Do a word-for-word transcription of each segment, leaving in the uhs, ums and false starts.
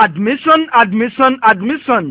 admission admission admission.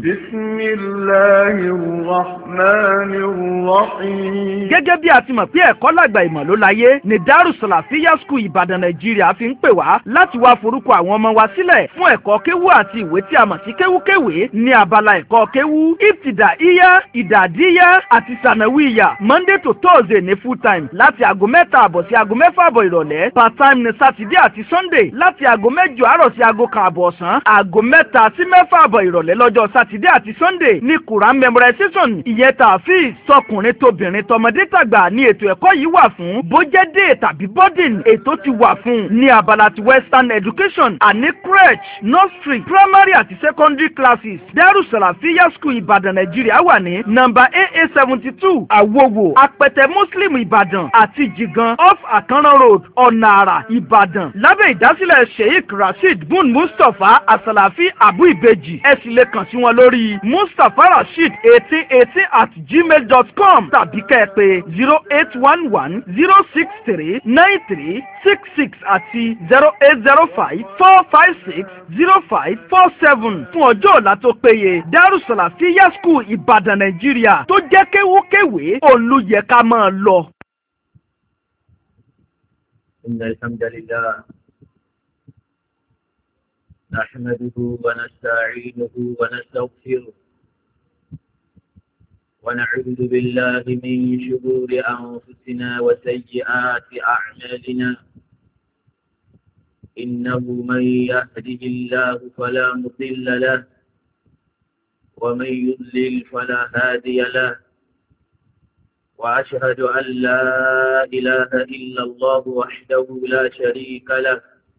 Bismillahirrahmanirrahim. Gẹ́gẹ́ bí a ti mọ̀ pé ẹ̀kọ́ làgbà ìmọ̀ ló láyé ni Darus Salafiyya School Ìbàdàn Nàìjíríà fi ń pè wá láti wá forúkọ àwọn ọmọ wa sílẹ̀ fún ẹ̀kọ́ kéwú àti ìwé tí a mọ̀ sí kéwúkéwé ní abala ẹ̀kọ́ kéwú ibtidaiya ìdàdíyà àti sànàwíyà Monday to Thursday ní full time láti aago mẹ́ta àbọ̀ sí aago mẹ́fà àbọ̀ ìrọ̀lẹ́, part time ní Saturday àti Sunday láti aago mẹ́jọ àárọ̀ sí aago kan àbọ̀ ọ̀sán, aago mẹ́ta sí mẹ́fà àbọ̀ ìrọ̀lẹ́ lọ́jọ́ Saturday àti Sunday ní Quran memorization ìyẹn tààfíìs tọkùnrin tóbìnrin tọmọdé tàgbà ní ètò ẹ̀kọ́ yìí wà fún bójẹ́dé tàbí boarding ètò ti wà fún ní abala ti western education àní crèche nursery primary àti secondary classes. Darus Salafiyya School Ìbàdàn Nàìjíríà wà ní nọ́mbà A A seventy two Àwòwò Apẹtẹ Muslim Ìbàdàn àti Jigan off Àkànrán road Ọ̀nà Àrà Ìbàdàn lábẹ́ ìdásílẹ̀ Sheikh Rasheed Bun Mustapha Asalafi Abu Ibeji. Ẹ sì lè kàn sí wọn lórí Mustapha Rasheed eighteen eighteen at gmail dot com tàbí kẹ́ẹ̀pẹ́ zero eight one one zero six three nine three six six àti zero eight zero five four five six zero five four seven fún ọjọ́ ọ̀la tó péye. Darus Salafiyya School Ìbàdàn Nàìjíríà tó jẹ́ kéwúkéwé olùyẹ ká máa lọ. Inna alhamdulillah nahmaduhu wa nasta'inuhu wa nastaghfiruh wa na'udhu billahi min shururi anfusina wa sayyiati a'malina. Innahu man yahdihillahu fala mudilla lahu wa man yudlil fala hadiya lahu. وأشهد أن لا إله إلا الله وحده لا شريك له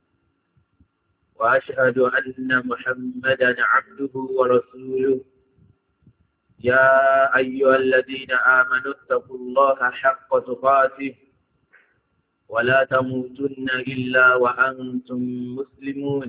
وأشهد أن محمدا عبده ورسوله. يا أيها الذين آمنوا اتقوا الله حق تقاته ولا تموتن إلا وأنتم مسلمون.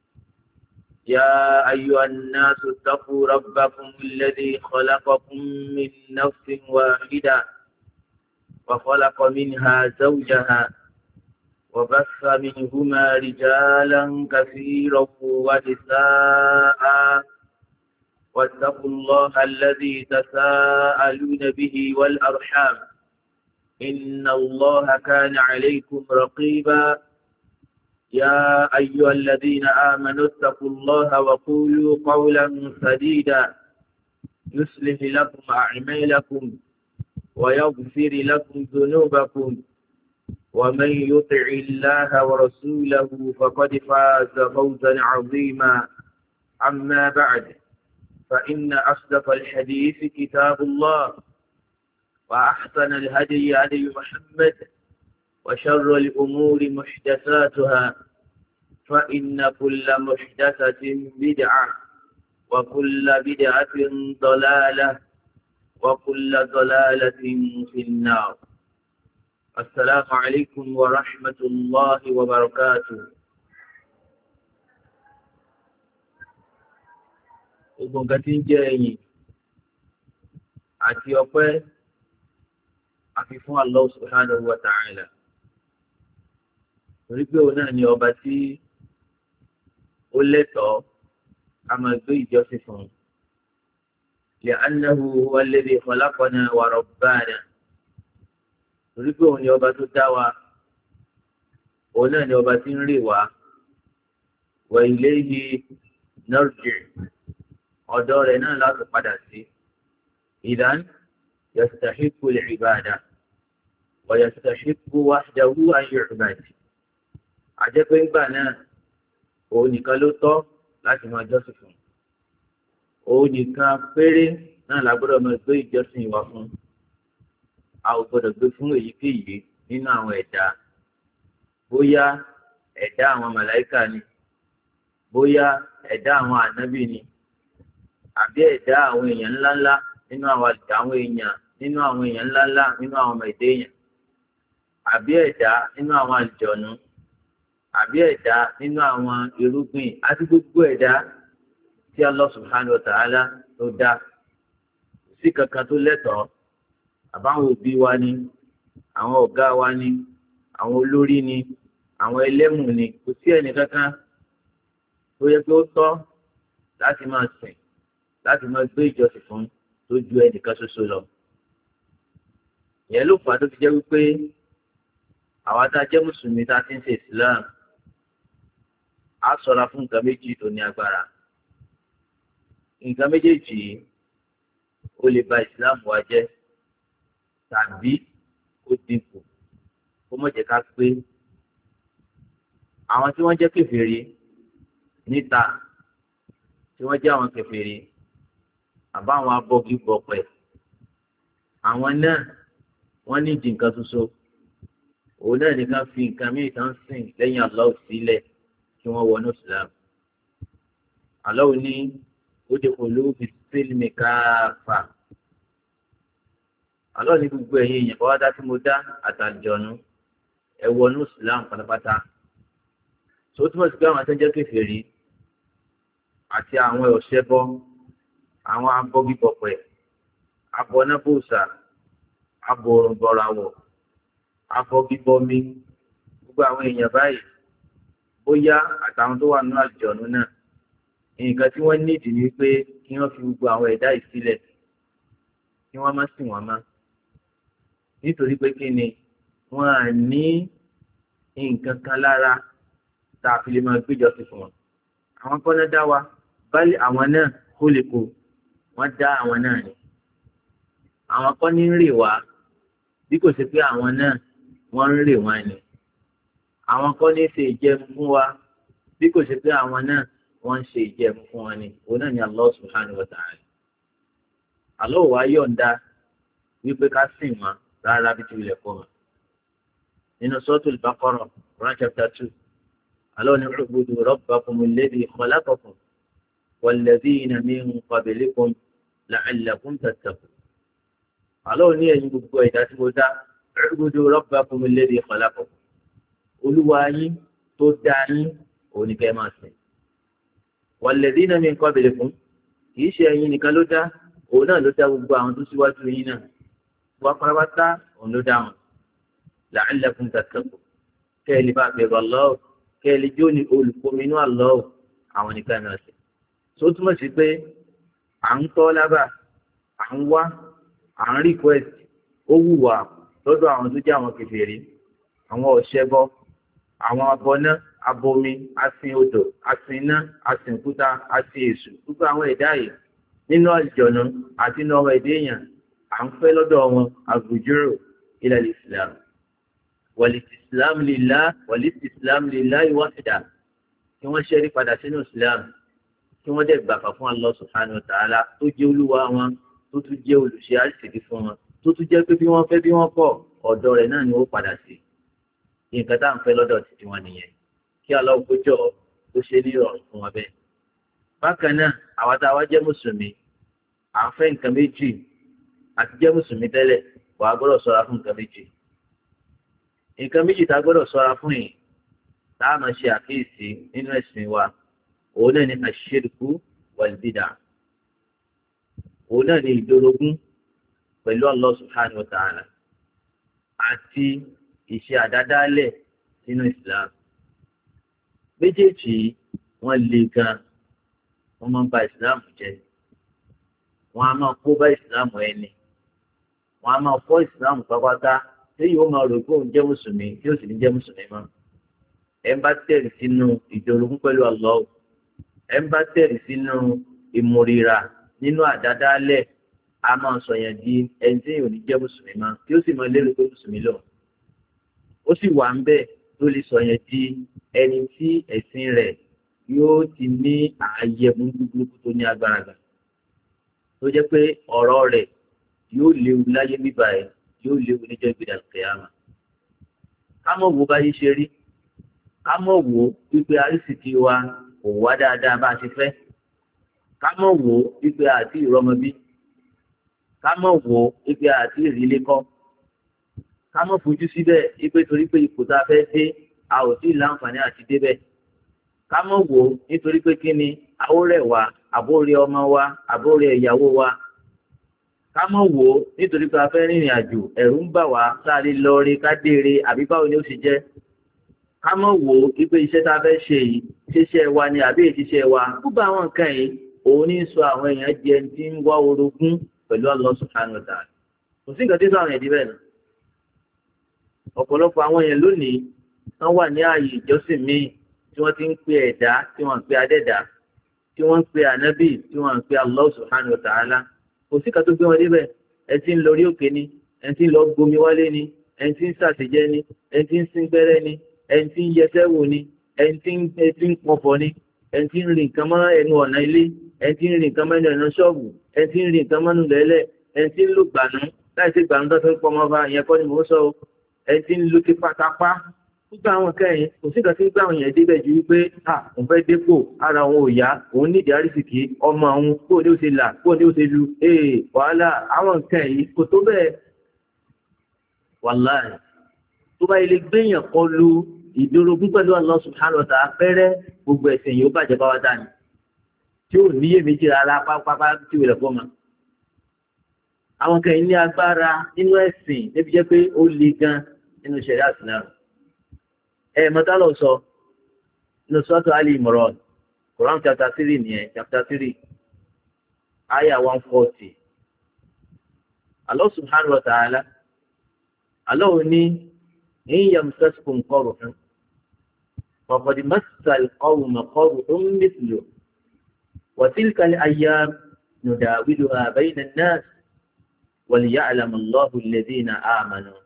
يا أيها الناس اتقوا ربكم الذي خلقكم من نفس واحدة وخلق منها زوجها وبث منهما رجالا كثيرا ونساء واتقوا الله الذي تساءلون به والأرحام إن الله كان عليكم رقيبا. يا أيها الذين آمنوا اتقوا الله وقولوا قولا سديدا يصلح لكم أعمالكم ويغفر لكم ذنوبكم ومن يطع الله ورسوله فقد فاز فوزا عظيما. أما بعد فإن أصدق الحديث كتاب الله وأحسن الهدي هدي محمد وشر الأمور محدثاتها فإن كل محدثة بدعة وكل بدعة ضلالة وكل ضلالة في النار. السلام عليكم ورحمة الله وبركاته. Gbogbo nǹkan tí ń jẹ́ ẹ̀yìn àti ọpẹ́ àfi fún Allah subhanahu wa ta'ala. Torí pé òun náà ni ọba tí ó lẹ́tọ̀ọ́ a máa gbé ìjọsìn fún un. لأنه هو الذي خلقنا وربانا. Torí pé òun ni ọba tó dá wa, òun náà ni ọba tí ń rè wá. وإليه نرجع. Ọ̀dọ̀ rẹ̀ náà láti padà sí. إذن يستحق العبادة ويستحق وحده أن يعبد. Àjẹ́ pé ìgbà náà òun nìkan ló tọ́ láti máa jọ́sìn fún. Òun nìkan péré náà la gbọ́dọ̀ máa gbé ìjọsìn wa fún. A ò gbọ́dọ̀ gbé fún èyíkéyìí nínú àwọn ẹ̀dá. Bóyá ẹ̀dá àwọn màláíkà ni, bóyá ẹ̀dá àwọn ànábì ni, àbí ẹ̀dá àwọn èèyàn ńláńlá nínú àwọn àwọn èèyàn nínú àwọn èèyàn ńláńlá nínú àwọn ọmọ ẹ̀dá èèyàn, àbí ẹ̀dá nínú àwọn àlùjọ̀nú, àbí ẹ̀dá nínú àwọn irúgbìn àti gbogbo ẹ̀dá tí Allah subhanahu wa ta'ala tó dá. Sí kankan tó lẹ́tọ̀ọ́, àbáwọn òbí wa ni, àwọn ọ̀gá wa ni, àwọn olórí ni, àwọn ẹlẹ́mù ni, kò sí ẹnì kankan tó yẹ pé ó tọ́ láti máa sìn láti máa gbé ìjọsìn fún tó ju ẹnìkan ṣoṣo lọ. ìyẹn ló fà á tó fi jẹ́ wípé àwa tá a jẹ́ mùsùlùmí tá a ti ń ṣe Islam á ṣọ́ra fún nǹkan méjì tó ní agbára. nǹkan méjèèjì ó lè ba Islam wa jẹ́ tàbí ó dínkù ó mọ̀ jẹ́ ká pé àwọn tí wọ́n jẹ́ kèfèrí níta tí wọ́n jẹ́ àwọn kèfèrí àbá àwọn abọ́gibọ̀pẹ̀ àwọn náà wọ́n ní ìdí nǹkan ṣoṣo òun náà nìkan fi nǹkan mìíràn tán sìn lẹ́yìn Allah sílẹ̀ kí wọ́n wọnú Islam. Allah ní ó dé olú fi sílmì káfà. Allah ní gbogbo ẹ̀yin èèyàn bá wá dá tí mo dá àtàlùjọ̀nù ẹ wọnú Islam pátápátá. tó túmọ̀ sí pé àwọn atẹ́jẹ́ kèfèrí àti àwọn ọ̀ṣẹ́bọ àwọn abọ́gibọ̀pẹ̀ abọ́nábòsà abọ̀rùnbọ̀ràwọ̀ abọ́gibọmi gbogbo àwọn èèyàn báyìí bóyá àtàwọn tó wà nínú àlùjọ̀nù náà nǹkan tí wọ́n nídìí ni pé kí wọ́n fi gbogbo àwọn ẹ̀dá yìí sílẹ̀ kí wọ́n má sìn wọ́n má nítorí pé kí ni wọ́n á ní nǹkan kan lára tá a fi lè máa gbéjọ sí fún wọn. àwọn kan náà dá wa báyìí àwọn náà kó lè kó wọ́n dá àwọn náà ni. àwọn kan ní ń rè wá bí kò sí pé àwọn náà wọ́n ń rè wọ́n ni. àwọn kan ní ṣe ìjẹun fún wa bí kò sí pé àwọn náà wọ́n ń ṣe ìjẹun fún wa ni. òun náà ni Allah subhanahu wa ta'ala. Allah wa yọ̀ǹda wípé ká sìn wọn rárá bí tí ilẹ̀ kọ́ wọn. nínú Suratul Baqarah Quran chapter two Allah ní u'budu rabbakum alladhi khalaqakum walladhina min qablikum la'allakum tattaqun. Allah ní ẹ̀yin gbogbo ẹ̀dá tí mo dá u'budu rabbakum alladhi khalaqakum olúwa yín tó dá yín òun ni kẹ́ máa sìn. walladhina min qablikum kìí ṣe ẹ̀yin nìkan ló dá òun náà ló dá gbogbo àwọn tó síwájú yín náà wọ́n pátápátá òun ló dá wọn. la'allakum tattaqun kẹ́ ẹ lè bá bẹ̀rù Allah kẹ́ ẹ lè jó ní olùkóminú Allah àwọn nìkan náà sí. tó túmọ̀ sí pé à ń tọ́ lábà à ń wá à ń request ó wù wá lọ́dọ̀ àwọn tó jẹ́ àwọn kèfèrí àwọn ọ̀ṣẹ́bọ àwọn abọ́ná abomi asin odò asin iná asin òkúta asin èṣù gbogbo àwọn ẹ̀dá yìí nínú àlùjọ̀nù àti nínú ọmọ ẹ̀dá èèyàn à ń fẹ́ lọ́dọ̀ wọn àgùjúrò ila al-islam wal-istislam lillah wal-istislam lillahi wahda kí wọ́n ṣẹ́rí padà sínú islam kí wọ́n dẹ̀ gbàfà fún Allah subhanahu wa ta'ala tó jẹ́ olúwa wọn tó tún jẹ́ olùṣe àṣìṣe fún wọn tó tún jẹ́ pé bí wọ́n fẹ́ bí wọ́n kọ̀ ọ̀dọ̀ rẹ̀ náà ni ó padà sí. nǹkan tá à ń fẹ́ lọ́dọ̀ títí wọn nìyẹn kí Allah kó jọ ó ṣe ní ìrọ̀rùn fún wọn bẹ́ẹ̀. bákan náà àwa tá a wá jẹ́ mùsùlùmí à ń fẹ́ nǹkan méjì àti jẹ́ mùsùlùmí tẹ́lẹ̀ wàá gbọ́dọ̀ ṣọ́ra fún nǹkan méjì. nǹkan méjì tá a gbọ́dọ̀ ṣọ́ra fún yìí tá a máa ṣe àkíyèsí nínú ẹ̀sìn wa òun náà ni àṣírkù wal-bid'ah. òun náà ni ìdórogún pẹ̀lú Allah subhanahu wa ta'ala àti ìṣe àdádálẹ̀ nínú Islam. méjèèjì wọ́n le gan wọ́n máa ń ba Islam jẹ́ wọ́n á máa kó bá Islam ẹni wọ́n á máa fọ́ Islam pápátá tí yóò máa rò pé òun jẹ́ mùsùlùmí tí ó sì ní jẹ́ mùsùlùmí mọ́. ẹ ń bá tẹ̀lé sínú ìdórogún pẹ̀lú Allah ẹ ń bá tẹ̀lé sínú ìmúrira nínú àdádálẹ̀ a máa sọ yẹn di ẹni tí yóò ní jẹ́ mùsùlùmí mọ́ tí ó sì máa lérò pé mùsùlùmí lọ. ó sì wà ń bẹ́ẹ̀ tó lè sọ yẹn di ẹni tí ẹ̀sìn rẹ̀ yóò ti ní ààyè burúkú tó ní agbára gbà tó jẹ́ pé ọ̀rọ̀ rẹ̀ yóò léwu láyé bíbá ẹ̀ yóò léwu níjọ́ ìgbéra kẹyàmà. ká mọ̀ wo báyìí ṣe rí ká mọ̀ wo wípé àrísìkí wa kò wá dáadáa bá a ṣe fẹ́ ká mọ̀ wo wípé àti ìrọmọbí ká mọ̀ wo wípé àti ìrìlé kọ́ ká mọ̀ fojú síbẹ̀ wípé torí pé ipò tá a fẹ́ dé a ò tí ì láǹfààní àti débẹ̀ ká mọ̀ wo nítorí pé kí ni àwòrẹ̀ wa àbórí ọmọ wa àbórí ìyàwó wa ká mọ̀ wo nítorí pé a fẹ́ rìnrìn àjò ẹ̀rù ń bà wá sáré lọ́ọ́rí ká déere àbí báwo ni ó ṣe jẹ́ ká mọ̀ wo wípé iṣẹ́ tá a fẹ́ ṣe yìí ṣiṣẹ́ wa ni àbí ìṣiṣẹ́ wa gbogbo àwọn nǹkan yìí òun ní sọ àwọn èèyàn jẹ tí ń wá orogún pẹ̀lú Allah subhanahu wa ta'ala. Kò sí nǹkan tí sọ àwọn èèyàn díbẹ̀ náà. Ọ̀pọ̀lọpọ̀ àwọn èèyàn lónìí wọ́n wà ní ààyè ìjọsìn míì tí wọ́n ti ń pe ẹ̀dá tí wọ́n ń pe adẹ́dá tí wọ́n ń pe ànábì tí wọ́n ń pe Allah subhanahu wa ta'ala. Kò sí nǹkan tó gbé wọn débẹ̀. Ẹ ti ń lọ rí òkè ni, ẹ ti ń lọ gbomi wálé ni, ẹ ti ń ṣàṣejẹ ni, ẹ ti ń sín gbẹ́rẹ́ ni, ẹ ti ń yẹsẹ́ wò ni, ẹ ti ń pọ̀fọ̀ ni, ẹ ti ń rìn nǹkan mọ́ ẹnu ọ̀nà ilé, ẹ ti ń rìn nǹkan mọ́ ẹnu ọ̀nà ṣọ́ọ̀bù, ẹ ti ń rìn nǹkan mọ́nú lẹ́lẹ̀, ẹ ti ń lò gbànú láì sí gbànú tó fẹ́ pọ́ ọmọ bá ìyẹn kọ́ ni mò ń sọ ẹ ti ń lo ti pátápá gbogbo àwọn kẹyìn kò sí ìgbàsí gbà àwọn yẹn débẹ̀ ju wípé à òun fẹ́ dépò ara òun ò yá òun nídìí àrísìkí ọmọ òun kó ní ó ṣe là kó ní ó ṣe lu ee wàhálà àwọn nǹkan yìí kò tó bẹ́ẹ̀ wàláì tó bá ilé gbéyàn kan lu ìdórogún pẹ̀lú Allah subhanahu wa ta'ala pẹ́rẹ́ gbogbo ẹ̀sìn yìí ó bàjẹ́ bá wá dání tí ò níyè méjì rárá pápápá tí ò lè fọ́ ma. àwọn kẹyìn ní agbára nínú ẹ̀sìn débi jẹ́ pé ó le gan nínú ṣẹ̀ríà Ìsìlámù. ẹ mọ́tà lọ sọ nínú Suratu Ali Imran Quran chapter three nìyẹn chapter three ayah one forty. Allah subhanahu wa ta'ala Allah ní in yamsaskum qarhun faqad massal qawma qarhun mithluhu wa tilka al-ayyam nudawiluha bayna an-nas وليعلم الله الذين آمنوا.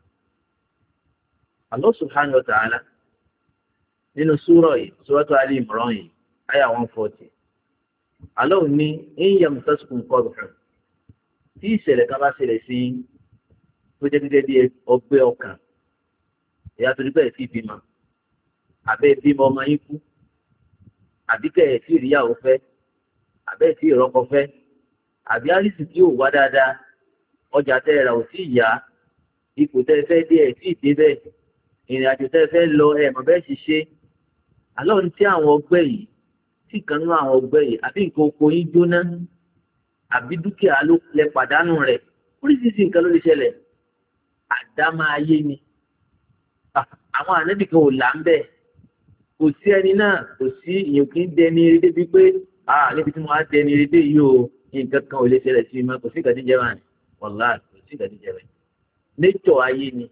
Allah subhanahu wa ta'ala nínú súrà yìí Suratu Ali Imran yìí ayah one forty. Allah ní in yamsaskum qarhun tí ìṣẹ̀lẹ̀ kan bá ṣẹlẹ̀ sí tó jẹ́ gẹ́gẹ́ bí ọgbẹ́ ọkàn ìyá torí bẹ́ẹ̀ sí ìbímọ àbẹ́ bímọ ọmọ yín kú àbíkẹ́ ẹ̀ tí ìríyàwó fẹ́ àbẹ́ tí ìrọ́kọ fẹ́ àbí àrísì tí ò wá dáadáa ọjà tẹ́ ẹ rà ò tí ì yá ipò tẹ́ ẹ fẹ́ dé ẹ̀ tí ì dé bẹ́ẹ̀ ìrìn àjò tẹ́ ẹ fẹ́ lọ ẹ̀ mọ̀ bẹ́ẹ̀ ṣiṣẹ́ àlọ́ ní tí àwọn ọgbẹ́ yìí tí kan nínú àwọn ọgbẹ́ yìí àbí nǹkan oko yín jóná àbí dúkìá ló lẹ pàdánù rẹ̀ oríṣiríṣi nǹkan ló lè ṣẹlẹ̀ àdámá ayé ni àwọn ànábì kan ò là ń bẹ̀ kò sí ẹni náà kò sí ìyẹn kì í dẹni eré débi pé níbi tí mo á dẹni eré dé yìí o nǹkan kan ò lè ṣẹlẹ̀ sí mi kò sí ìgbà tí jẹ́ wà ní wàláì kò sí ìgbà tí jẹ́ rẹ̀ nature ayé ni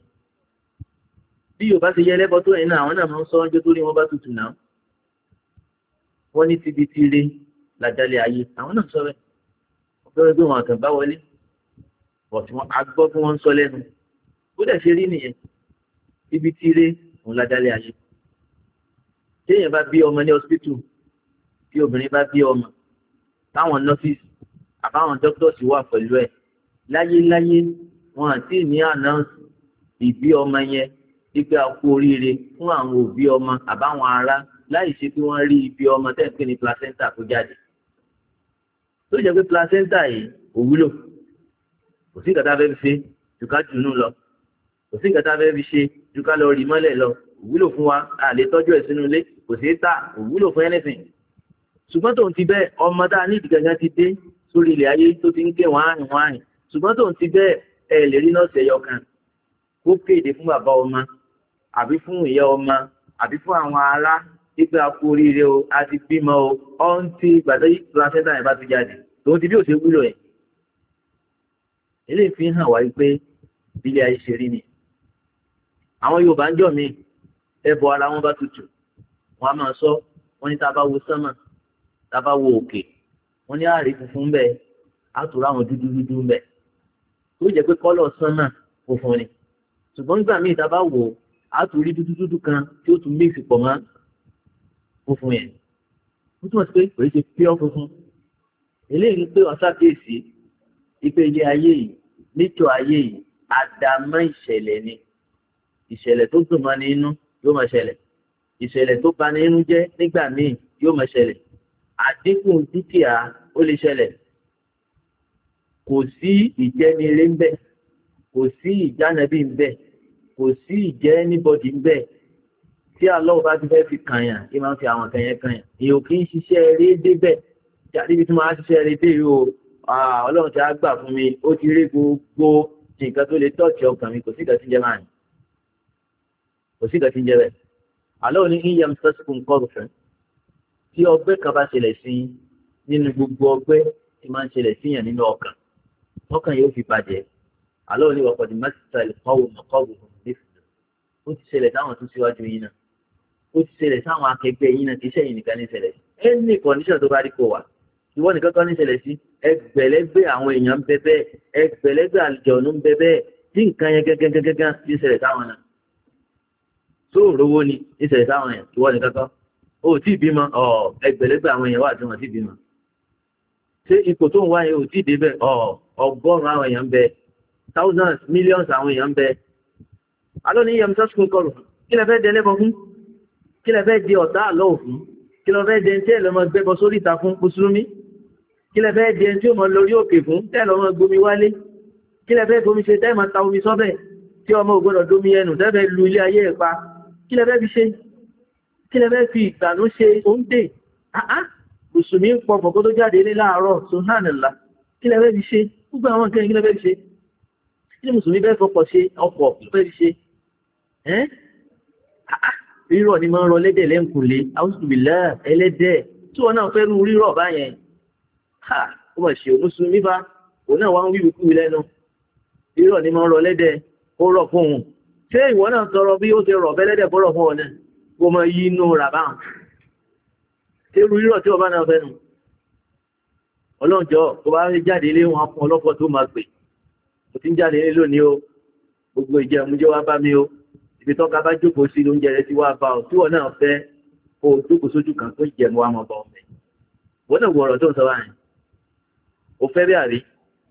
bí yorùbá ti yẹ ẹlẹ́bọ tó ẹ̀yin náà àwọn náà máa ń sọ ọjọ́ tó rí wọn bá tutù náà wọ́n ní tibi tire làjálẹ̀ ayé àwọn náà sọ bẹ́ẹ̀ wọ́n fẹ́rẹ́ gbé wọn àkàn bá wọlé bọ̀ tí wọ́n á gbọ́ fún wọn sọ lẹ́nu ó dẹ̀ ṣe rí nìyẹn ibi tire òun làjálẹ̀ ayé téèyàn bá bí ọmọ ní hospital tí obìnrin bá bí ọmọ táwọn nurses àbáwọn doctors wà pẹ̀lú ẹ̀ láyéláyé wọn àti ní announce ìbí ọmọ yẹn ipe àkú oríire fún àwọn òbí ọmọ àbáwọn ará láì ṣe pé wọ́n rí ibi ọmọ tẹ́ ń pè ní placenta kó jáde tó jẹ́ pé placenta yìí ò wúlò kò sí ìkàtà fẹ́ fi ṣe jù ká jùnú lọ kò sí ìkàtà fẹ́ fi ṣe jù ká lọ rí mọ́lẹ̀ lọ ò wúlò fún wa a lè tọ́jú ẹ̀ sínú ilé kò sí tà ò wúlò fún anything ṣùgbọ́n tóun ti bẹ́ẹ̀ ọmọ tá a ní ìdí gangan ti dé sórí ilẹ̀ ayé tó ti ń ké wọ́n àrùn wọ́n àrùn ṣùgbọ́n tóun ti bẹ́ẹ̀ ẹ lè rí nọ́ọ̀sì ẹ̀yọ kan kó kéde fún bàbá ọmọ àbí fún ìyá ọmọ àbí fún àwọn ará pípẹ́ akú oríire o a ti bímọ o ọ́n tí gbàdá yìí placenta yẹn bá ti jáde tòun ti bí òṣè wúlò ẹ̀. eléyìí fi hàn wáyé pé ilé ayé ṣe rí ni. àwọn Yorùbá ń jọ mí ẹbọ ara wọn bá tutù wọn a máa sọ wọn ní tá a bá wo sánmà tá a bá wo òkè wọn ní àárí funfun bẹ́ẹ̀ á tó ráwọn dúdú dúdú bẹ́ẹ̀ tó jẹ́ pé kọ́lọ̀ sánmà funfun ni ṣùgbọ́n nígbà míì tá a bá wò ó a tún rí dúdú dúdú kan tí ó tún mix pọ̀ mọ́ funfun yẹn ó túmọ̀ sí pé kò ṣe pure funfun eléyìí pé ọ̀sá kéèsì ipe ilé ayé yìí nítorí ayé yìí àdámọ́ ìṣẹ̀lẹ̀ ni ìṣẹ̀lẹ̀ tó dùn mọ́ ní inú yóò máa ṣẹlẹ̀ ìṣẹ̀lẹ̀ tó bà ní inú jẹ́ nígbà míì yóò máa ṣẹlẹ̀ àdínkù dúkìá ó lè ṣẹlẹ̀ kò sí ìjẹniire ń bẹ kò sí ìjánabí ń bẹ kò sí ìjẹ́ anybody ń bẹ tí Allah bá ti fẹ́ fi kànyàn kí máa ń fi àwọn kànyàn kànyàn èèyàn kì í ṣiṣẹ́ eré débẹ̀ jáde bí tí máa ṣiṣẹ́ eré dé yìí o ọlọ́run ti á gbà fún mi ó ti rí gbogbo nǹkan tó lè tọ́ọ̀tì ọkàn mi kò sí ìgbà tí ń jẹ máa ní kò sí ìgbà tí ń jẹ bẹ́ẹ̀ Allah ní in yamsaskum qarhun tí ọgbẹ́ kan bá ṣẹlẹ̀ sí nínú gbogbo ọgbẹ́ tí máa ń ṣẹlẹ̀ síyàn nínú ọkàn ọkàn yóò fi bàjẹ́ àlọ́ ní wàpọ̀ ní mẹ́sìtà ìkọ́wò mọ̀kọ́wò nífìdó ó ti ṣẹlẹ̀ táwọn tó síwájú yín náà ó ti ṣẹlẹ̀ táwọn akẹgbẹ́ yín náà kì í ṣẹ̀yìn nìkan ní ṣẹlẹ̀ ẹni kọ̀ọ̀níṣàn tó bá rí kó wà ìwọ nìkan kan ní ṣẹlẹ̀ sí ẹgbẹ̀lẹ́gbẹ̀ àwọn èèyàn ń bẹ bẹ́ẹ̀ ẹgbẹ̀lẹ́gbẹ̀ àlùjọ̀nù ń bẹ bẹ́ẹ̀ tí nǹkan yẹn gẹ́gẹ́gẹ́gẹ́ ní ṣẹlẹ̀ táwọn náà tó rówó ni ní ṣẹlẹ̀ táwọn yẹn ìwọ nìkan kan ó tí ì bímọ ọ ẹgbẹ̀lẹ́gbẹ̀ àwọn èèyàn wà tí wọ́n ti bímọ ṣé ipò tó ń wáyé ò tí ì débẹ̀ ọ ọgọ́rùn-ún àwọn èèyàn ń bẹ thousands millions àwọn èèyàn ń bẹ alọ́ ní yẹm sọ́sùn kọlù kí lẹ fẹ́ dẹ lẹ́bọ fún kí lẹ fẹ́ di ọ̀tá àlọ́ òfin kí lọ fẹ́ di ẹni tí ẹ lọ mọ gbẹbọ sórí ìta fún mùsùlùmí kí lẹ fẹ́ di ẹni tí ó mọ lórí òkè fún tẹ́ lọ mọ gbomi wálé kí lẹ fẹ́ gbomi ṣe tẹ́ mọ ta omi sọ́bẹ̀ tí ọmọ ò gbọdọ̀ domi ẹnu tẹ́ fẹ́ lu ilé ayé ẹ̀ pa kí lẹ fẹ́ fi ṣe kí lẹ fẹ́ fi ìgbàanú ṣe oúnjẹ àá mùsùlùmí pọ̀ fọ̀kọ́ tó jáde ní láàárọ̀ subhanallah kí lẹ fẹ́ fi ṣe gbogbo àwọn nǹkan kí lẹ fẹ́ fi ṣe kí mùsùlùmí fẹ́ fọkọ̀ ṣe ọkọ̀ kí lẹ fẹ́ fi ṣe ẹ́ àá rírọ̀ ni máa ń rọ lẹ́dẹ̀ lẹ́ǹkùnlé àwùjọbìlá ẹlẹ́dẹ̀ tí wọn náà fẹ́ rú rírọ̀ báyẹn ha ó mà ṣe mùsùlùmí bá òun náà wá ń wíwí kúwi lẹ́nu rírọ̀ ni máa ń rọ lẹ́dẹ̀ ó rọ̀ fún òun ṣé ìwọ náà tọrọ bí ó ti rọ̀ bẹ́lẹ́dẹ̀ bọ́rọ̀ fún ọ náà kó máa yí inú rà báwọn ṣé rú rírọ̀ tí ọba náà fẹ́ nu ọlọ́njọ́ tó bá jáde ilé wọn fún ọlọ́pọ̀ tó máa pè mo ti ń jáde ilé lónìí o gbogbo ìjẹun wá bá mi o ibi tó ká bá jókòó sí lóúnjẹ rẹ tí wá bá ọ tí wọn náà fẹ́ kó o jókòó sójú kan tó jẹ mọ́ àmọ́ bá ọ fẹ́ wọn náà wọ ọ̀rọ̀ tó ń sọ báyìí o fẹ́ bí àrí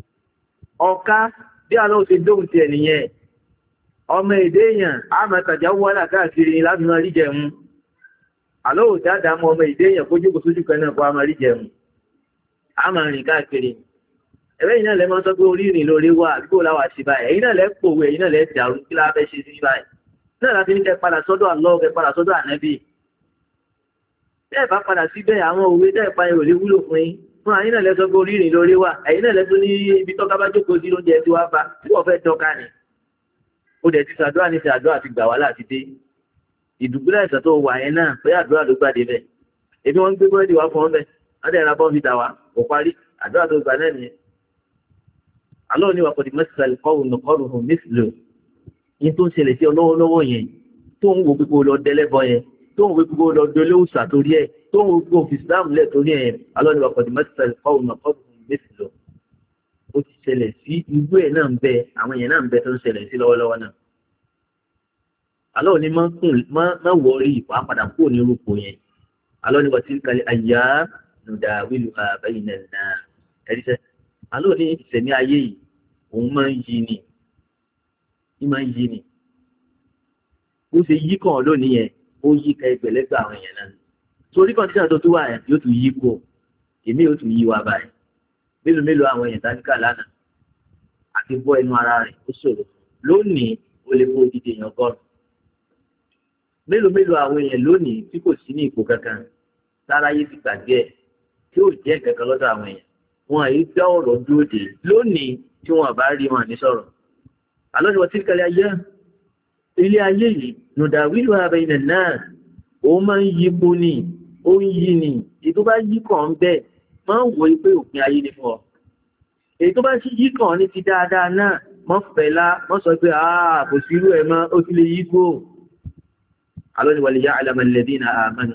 ọ̀ká bí àlọ́ ṣe dóhùn tiẹ̀ nìyẹn ọmọ èdè èèyàn àmọ́tàjà wọlé káàkiri láti máa rí jẹun àlọ́ ò dáadáa mọ ọmọ èdè èèyàn kó jókòó sójú kan náà kó a máa rí jẹun a máa rìn káàkiri ẹ̀rẹ́ yìí náà lẹ́ máa sọ pé orí ìrìn lórí wà àdúgbò láwà sí báyìí ẹ̀yin náà lẹ́ pòwe ẹ̀yin náà lẹ́ dàrú kí láà fẹ́ ṣe sí báyìí náà láti ní kẹ́ padà sọ́dọ̀ àlọ́ kẹ́ padà sọ́dọ̀ ànẹ́bí tẹ́ẹ̀ bá padà síbẹ̀ àwọn òwe tẹ́ẹ̀ pa èrò lè wúlò fún yín fún àyín náà lẹ́sọ pé orí ìrìn lórí wà ẹ̀yin náà lẹ́sọ ní ibi tọ́ka bá jókòó sí lóúnjẹ tí wàá bá tí wọ́n fẹ́ tọ́ka ni ó dẹ̀ ti ṣàdúrà ní ṣàdúrà ti gbà wá láti dé ìdùbúlẹ̀ ìṣàn tó wà yẹn náà pé àdúrà ló gbàdé bẹ̀ ebi wọ́n ń gbé búrẹ́dì wá fún ọ bẹ́ẹ̀ wọ́n dẹ̀ ra bọ́ǹfìtà wa kò parí àdúrà tó gbà náà nìyẹn alọ́ ní wàkọ̀dì mẹ́sàlì kọ́rùn kọ́rùn mísìlò yín tó ń ṣẹlẹ̀ sí ọlọ́wọ́lọ́wọ́ yẹn tó ń wo pípò lọ dẹ́lẹ́bọ yẹn tó ń wo pípò lọ dẹ́lẹ́wùsà torí ẹ̀ tó ń wo pípò fìsìlámù lẹ̀ torí ẹ̀ alọ́ ní wàkọ̀dì mẹ́sàlì kọ́rùn kọ́rùn mísìlò ó ti ṣẹlẹ̀ sí irú ẹ̀ náà ń bẹ àwọn èèyàn náà ń bẹ tó ń ṣẹlẹ̀ sí lọ́wọ́lọ́wọ́ náà alọ́ ní má wọrí ìpá padà kúrò ní orúkọ yẹn alọ́ ní wàtí kalẹ̀ àyà nùdà wílù àbẹ́yìn náà ẹ̀rí sẹ́ alọ́ ní ìsẹ̀mí ayé yìí òun máa ń yí ni ní máa ń yí ni ó ṣe yí kàn lónìí yẹn ó yí ka ẹgbẹ̀lẹ́gbẹ̀ àwọn èèyàn náà torí kan tí àtọ́ tó wà yẹn yóò tún yí kó èmi yóò tún yí wa báyìí mélòó mélòó àwọn èèyàn táníkà lánàá àti bọ́ ẹnu ara rẹ̀ ó ṣòro lónìí ó lè kó odidi èèyàn gọ́ọ̀rùn mélòó mélòó àwọn èèyàn lónìí tí kò sí ní ipò kankan sára yé ti gbàgbé ẹ̀ tí ó jẹ́ kankan lọ́dọ̀ àwọn èèyàn wọn àyè gbá ọ̀rọ̀ dúró dé lónìí tí wọn bá rí wọn ní sọ̀rọ̀ àlọ́ ni wọ́n ti kẹ́lẹ́ ayé ilé ayé yìí nùdà wílù abẹ́yìn náà ó máa ń yípo ní ó ń yí ni èyí tó bá yí kàn ń bẹ́ẹ̀ máa ń wò ó pé òpin ayé ni fún ọ èyí tó bá sì yí kàn ní ti dáadáa náà mọ́ fẹ́lá mọ́ sọ pé àà kò sí irú ẹ̀ mọ́ ó ti lè yí kó àlọ́ ni wàlẹ̀ yá àlàmọ̀lẹ́dínà àmánu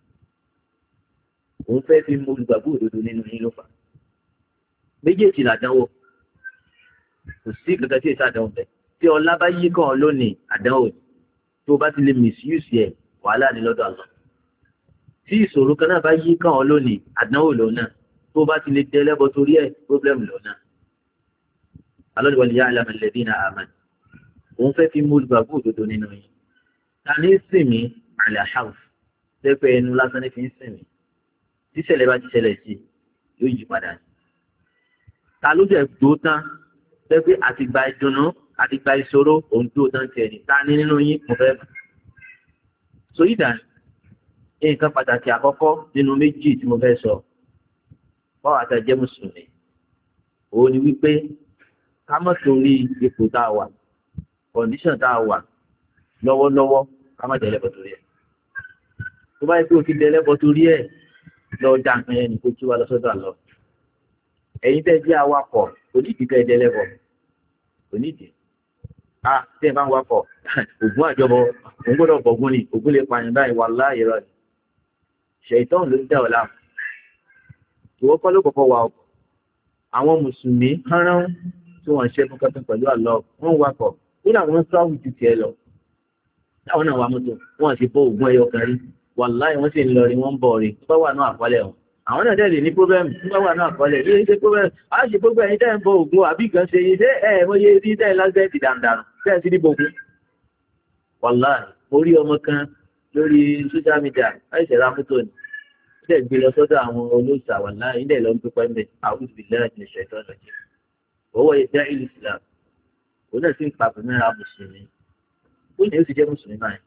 òun fẹ́ fi mú olùgbàgbọ́ òdodo nínú yín ló fà méjèèjì làdánwò kò sí kankan tí èsì àdánwò bẹ tí ọlá bá yí kàn lónìí àdánwò tó bá ti lè misuse ẹ wàhálà ní lọ́dọ̀ àlọ́ tí ìṣòro kan náà bá yí kàn lónìí àdánwò lọ́nà tó bá ti lè dẹ́lẹ́bọ torí ẹ̀ problem lọ́nà alọ́ ìwọlẹ̀ yá àlàmọ̀lẹ́dínà àmánu òun fẹ́ fi mú olùgbàgbọ́ òdodo nínú yín ta ní sinmi àlẹ́ àṣàwọ̀ lẹ́pẹ́ ẹnu lásán ní fi ń sinmi tí ṣẹlẹ̀ bá ti ṣẹlẹ̀ sí yóò yí padà ta ló jẹ́ tó tán lẹ́pẹ́ àtìgbà ìdùnnú àtìgbà ìṣòro òun tó tán tiẹ̀ ní ta ní nínú yín mo fẹ́ mọ̀ so yìí dàn nǹkan pàtàkì àkọ́kọ́ nínú méjì tí mo fẹ́ sọ báwo àtàjẹ́ mùsùlùmí òun ni wípé ká mọ̀ torí ipò tá a wà condition tá a wà lọ́wọ́lọ́wọ́ ká má dẹ̀lẹ́bọ̀ torí ẹ̀ tó bá yẹ pé o ti dẹ̀lẹ́bọ̀ torí ẹ̀ lọ dá nǹkan yẹn ní kó tí wá lọ sọ́dọ̀ àlọ́ ẹ̀yin tẹ́ jẹ́ awakọ̀ onídìí kẹ́ ẹ dẹ́lẹ́bọ̀ onídìí a tẹ́ ẹ bá ń wakọ̀ ògùn àjọbọ òun gbọ́dọ̀ bọ̀gún ni ògùn lè pààyàn báyìí wàláhì irọ́ ni ṣèitán ló ń dá ọ láàmú ìwọ kọ́ ló kọ́kọ́ wa ọkọ̀ àwọn mùsùlùmí hánrán tí wọ́n ṣe fún kẹ́kẹ́ pẹ̀lú àlọ́ wọ́n wakọ̀ nínú àwọn sáwù ju tiẹ̀ lọ táwọn náà wà mọ́tò wọ́n ti bọ́ ògùn ẹyọ kan rí wàláhì wọ́n sì ń lọ rí wọ́n ń bọ̀ rí tó bá wà náà àkọọ́lẹ̀ wọn àwọn náà dẹ̀ lè ní pọ́bẹ́mù tó bá wà náà àkọọ́lẹ̀ yìí ṣe pọ́bẹ́mù á ṣe gbogbo ẹ̀yin tẹ́ ń bọ ògùn àbí kan ṣe yìí ṣé ẹ̀ mo yé rí tẹ́ lásẹ̀tì dàndàrùn tẹ́ ẹ̀ sí ní bògùn wàláhì mo rí ọmọ kan lórí social media láìsẹ̀ ra mọ́tò ni tẹ́ gbé lọ sọ́dọ̀ àwọn olóòṣà wàláhì ilẹ̀ lọ ń dúpẹ́ ń bẹ̀ àwọn ìbílẹ̀ àti ìṣẹ̀tọ́ ọ̀dọ̀jẹ́ owó ẹ̀dá ìlú Islam òun náà sì ń papò mẹ́ra mùsùlùmí ó ní ó ti jẹ́ mùsùlùmí báyìí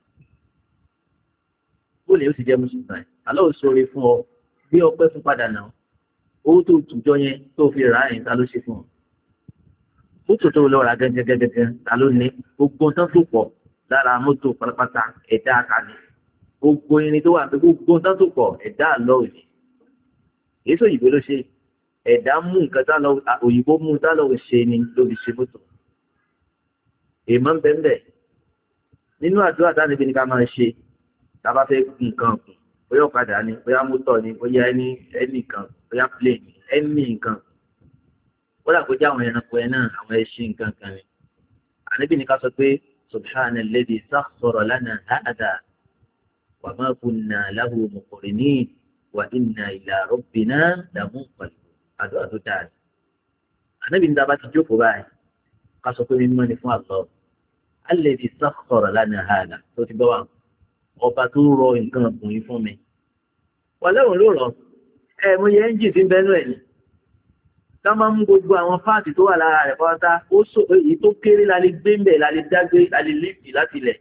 ó ní ó ti jẹ́ mùsùlùmí báyìí àlọ́ òṣèré fún ọ bí ọpẹ́ fún padà náà owó tó tùjọ yẹn tó fi rà yẹn ta ló ṣe fún ọ mọ́tò tó lọ rà gẹ́gẹ́gẹ́gẹ́ ta ló ní gbogbo tán tó pọ̀ lára mọ́tò pátápátá ẹ̀dá akalẹ̀ gbogbo irin tó wà pé gbogbo tán tó pọ̀ ẹ̀dá àlọ́ òyì èyí tó òyìnbó ló ṣe ẹ̀dá mú nǹkan tá lọ òyìnbó mú tá lọ ṣe ni ló fi ṣe mọ́tò èèmọ̀ ń bẹ́ẹ̀ bẹ́ẹ̀ nínú àdúrà tá níbi ni ká máa ṣe tá a bá fẹ́ nǹkan ọ̀gbìn bóyá ọ̀kadà ni bóyá mọ́tò ni bóyá ẹni ẹni kan bóyá plane ẹni nǹkan wọ́n dàgbé jẹ́ àwọn ẹranko ẹ̀ náà àwọn ẹṣin nǹkan kan ni àníbi ni ká sọ pé subhana alladhi sakhkhara lana hadha wa ma kunna lahu muqrinin wa inna ila rabbina lamunqalibun àdúrà tó dáa àníbi ni dábàá ti jókòó báyìí ká sọ pé mímọ́ ni fún Allah alladhi sakhkhara lana hadha tó ti bọ́ wa ọba tó rọ nǹkan ọ̀gbìn yìí fún mi wọ́n lẹ́wọ̀n ló rọ ẹ mo yẹ ẹ́ńjì tí ń bẹ́nu ẹ̀ ní ká máa ń mú gbogbo àwọn fáàtì tó wà lára rẹ̀ pátá ó sọ èyí tó kéré la lè gbé mbẹ̀ la lè dágbé la lè lífì láti ilẹ̀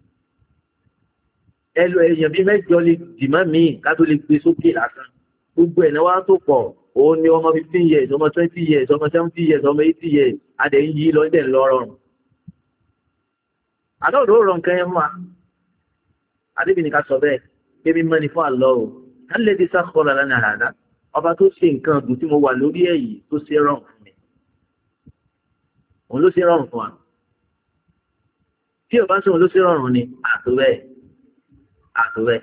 ẹ lọ èèyàn bíi mẹ́jọ lè dìmọ́ míì ká tó lè gbé sókè lásán gbogbo ẹ̀ náà wá tó pọ̀ òun ni ọmọ fifteen years ọmọ twenty years ọmọ seventy years ọmọ eighty years adẹ̀ ń yí lọ́dẹ̀ ńlọrọrùn àdóòdó rọ nǹkan yẹn mú wa àdébìnrin ká sọ bẹ́ẹ̀ pé mímọ́ ni fún àlọ́ o alladhi sakhkhara lana hadha ọba tó ṣe nǹkan ọ̀gùn tí mo wà lórí èyí tó ṣe rọrùn fún mi òun ló ṣe rọrùn fún wa tí ọba sóhun ló ṣe rọrùn ni àtò bẹ́ẹ̀ àtò bẹ́ẹ̀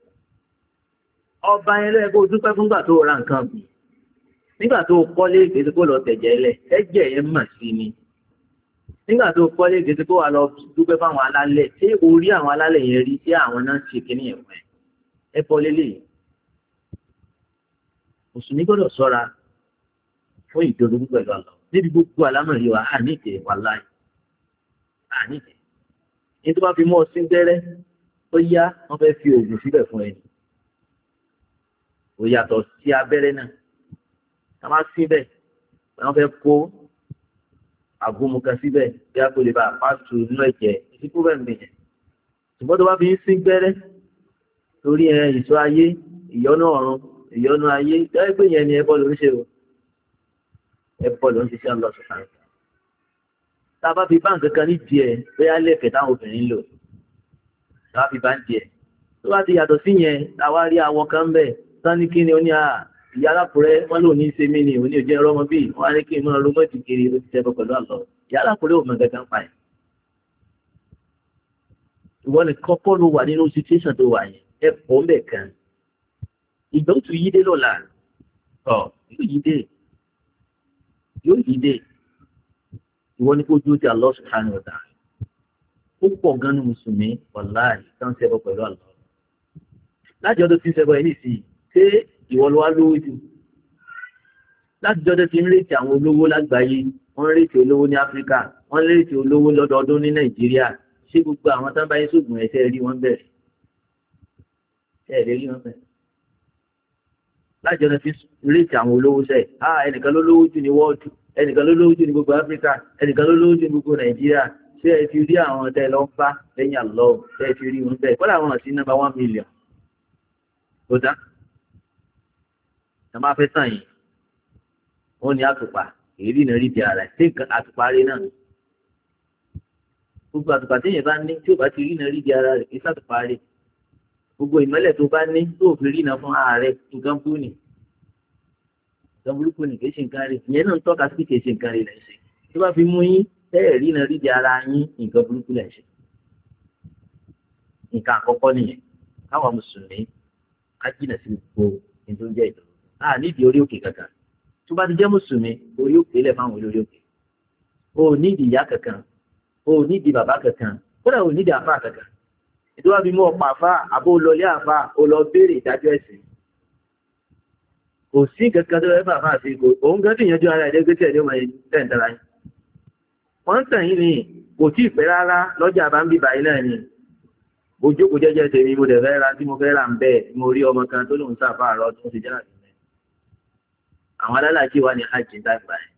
ọba yẹn lẹ́yìn kó o dúpẹ́ fúngbà tó ra nǹkan ọ̀gùn nígbà tó kọ́lé ìgbésí kó lọ tẹ̀jẹ̀ lẹ̀ ẹ̀jẹ̀ yẹn mà sí ni nígbà tó kọ́lé ìgbésí kó wà lọ dúpẹ́ fáwọn alálẹ̀ ṣé orí àwọn alálẹ̀ yẹn rí tí àwọn náà ṣe kíní yẹn fún ẹ ẹ bọ́ lélẹ̀ mùsùlùmí gbọ́dọ̀ ṣọ́ra fún ìdólógún pẹ̀lú àlọ́ níbi gbogbo àlámọ̀rí wa à nídìí wà láì à nídìí ní tó bá fi mọ́ ọ sí gbẹ́rẹ́ ó yá wọ́n fẹ́ fi oògùn síbẹ̀ fún ẹni ó yàtọ̀ sí abẹ́rẹ́ náà ká má síbẹ̀ wọ́n fẹ́ kó àgúnmukan síbẹ̀ bí a kò lè bá a pàṣẹ inú ẹ̀jẹ̀ ìsìnkú bẹ́ẹ̀ nìyẹn ṣùgbọ́n tó bá fi ń sí gbẹ́rẹ́ torí ẹ ìṣó ayé ìyọ́nú ọ̀run ìyọ́nú ayé jẹ́ pé yẹn ni ẹbọ ló ń ṣe o ẹbọ ló ń ṣiṣẹ́ lọ sọ̀tàn tá a bá fi báǹkì kan ní díẹ̀ bóyá lẹ́fẹ̀ẹ́ táwọn obìnrin lò tá a fi bá ń díẹ̀ tó bá ti yàtọ̀ sí yẹn táwa rí awọ kan ń bẹ̀ sani kí ni ó ní à ìyá alákùrẹ́ wọn lò ní í ṣe mí ni òní òjẹ́ ọmọ bíi wọn á ní kí n máa romọ́ ti kiri ó ti ṣẹbọ pẹ̀lú àlọ́ ìyá alákùrẹ́ ò mọ gẹ́gẹ́ pa ẹ̀ ìwọ ni kọ́kọ́ ló wà nínú situation tó wà yẹn ẹ pọ̀ ń bẹ̀ kan ìgbà ó tún yí dé lọ́la ọ̀ yóò yí dé yóò yí dé ìwọ ni kó dúró ti Allah subhanahu wa ta'ala ó pọ̀ gan-an mùsùlùmí wàláhì tán ṣẹbọ pẹ̀lú àlọ́ láti ọdún tí ń ṣẹbọ ẹ̀ nísìnyí ṣé ìwọ ló wá lówó jù láti jọ́dọ̀ tí ń rètí àwọn olówó lágbàáyé wọ́n ń rètí olówó ní Áfíríkà wọ́n ń rètí olówó lọ́dọọdún ní Nàìjíríà ṣé gbogbo àwọn tán bá yín sóògùn ẹ̀ṣẹ́ rí wọ́n bẹ̀rẹ̀ ẹ̀rẹ́ rí wọ́n bẹ̀rẹ̀ láti jọ́dọ̀ tí ń rètí àwọn olówó sẹ́ ah ẹnìkan ló lówó jù ní wọ́ọ̀dù ẹnìkan ló lówó jù ní gbogbo Áfíríkà ẹnìkan ló lówó jù ní gbogbo Nàìjíríà ṣé ẹ ti rí àwọn tẹ́ lọ bá lẹ́yìn àlọ́ ṣé ẹ ti rí wọn bẹ́ẹ̀ kọ́lá àwọn àti nọ́mbà one million tó dá ẹ máa fẹ́ tàn yìí wọ́n ní àtùpà èyí náà rí bí ara ẹ̀ tí àtùpà rí náà gbogbo àtùpà tí èèyàn bá ní tí ò bá ti rí náà rí bí ara rẹ̀ kí sàtùpà rí gbogbo ìmọ́lẹ̀ tó bá ní tó fi rí iná fún ààrẹ nǹkan bú ni nǹkan burúkú ni kì í ṣe nǹkan rí ìyẹn náà ń tọ́ka sí kì í ṣe nǹkan rí lẹ̀ ṣe tó bá fi mú yín tẹ́ẹ̀ rí iná rí di ara yín nǹkan burúkú lẹ̀ ṣe nǹkan àkọ́kọ́ nìyẹn káwọn mùsùlùmí á jìnà sí gbogbo ní tó ń jẹ́ ìdúró a nídìí orí òkè kankan tó bá ti jẹ́ mùsùlùmí orí òkè lẹ̀ fáwọn olórí òkè o nídìí ìyá kankan o nídìí bàbá kankan kódà o nídìí àfáà kankan ètò wa fi mú ọ̀pọ̀ àfáà àbó lọlé àfáà o lọ béèrè ìdájọ́ ẹ̀sìn kò sí kankan tó fẹ́ àfáà sí kò òun gán tìyànjú ara ẹ̀dẹ́ gbèsè ẹ̀dẹ́ wọn tẹ̀ǹtara yín wọ́n ń tàn yín ni kò tí ì pẹ́ rárá lọ́jà bá ń bíbá yín náà ni mo jókòó jẹ́jẹ́ tèmi mo dẹ̀ fẹ́ ra tí mo fẹ́ ra ń bẹ́ẹ̀ mo rí ọmọ kan tó lóun sáfà àárọ̀ tó ń ṣe jáde nílẹ̀ àwọn alálàájì wa ní hajj dàgbà ẹ̀